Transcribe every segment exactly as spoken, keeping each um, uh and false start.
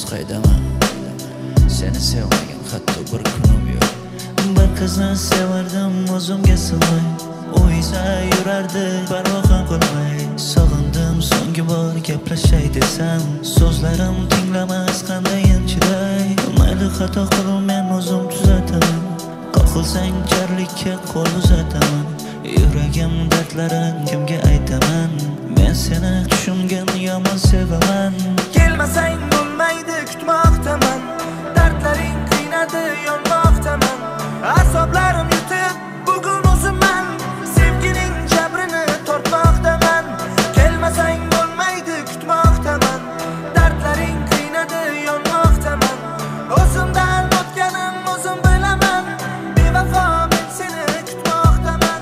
yolg'iz qaydaman. Seni sevmagan hatto bir kunim yo'q. Bir qizni sevardim o'zimga sig'may, u esa yurardi parvo ham qilmay. Sog'indim so'nggi bor gaplashay desam, so'zlarim tinglamas qandayin chiday. Mayli xato qilib men o'zim tuzataman, qo'lsang jarlikka qo'l uzataman. Yuragim dardlarin kimga aytaman? Men seni tushungan yomon sevaman. Kelmasang bo'lmaydi kutmoqdaman, dardlaring qiynadi yonmoqdaman. Asablarim yutib bugun o'zimman, sevgining jabrini tortmoqdaman. Kelmasang bo'lmaydi kutmoqdaman, dardlaring qiynadi yonmoqdaman. O'zimdan o'tganim o'zim bilaman, bevafo men seni kutmoqdaman.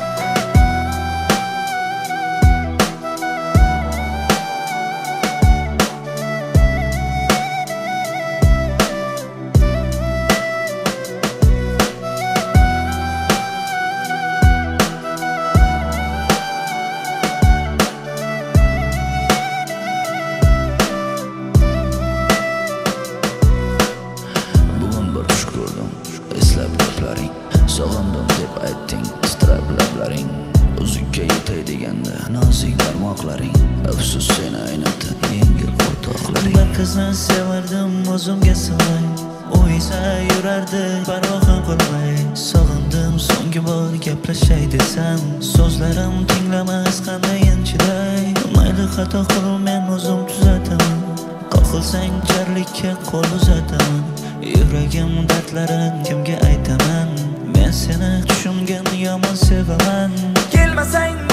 Eslab gaplaring, sog'indim deb aytding, titrab lablaring. Uzukka yetay deganda nozik barmoqlaring, afsus seni aynatdi yengil o'rtoqlaring. Bir qizni sevardim o'zimga sig'may, u esa yurardi parvo ham qilmay. Sog'indim so'nggi bor gaplashay desam, so'zlarim tinglamas qandayin chiday. Mayli xato qilib men o'zim tuzataman, qo'lsang jarlikka qo'l uzataman. Yuragim dardlarin kimga aytaman? Men seni tushungan yomon sevaman. Kelmasang